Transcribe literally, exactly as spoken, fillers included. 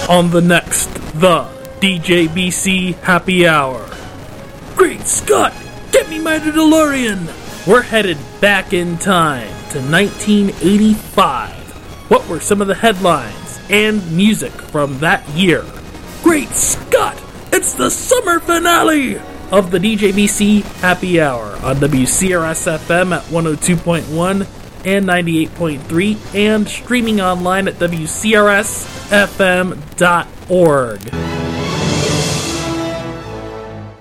On the next, the D J B C Happy Hour. Great Scott, get me my DeLorean! We're headed back in time to nineteen eighty-five. What were some of the headlines and music from that year? Great Scott, it's the summer finale of the D J B C Happy Hour on W C R S F M at one oh two point one and ninety-eight point three and streaming online at W C R S F M dot org.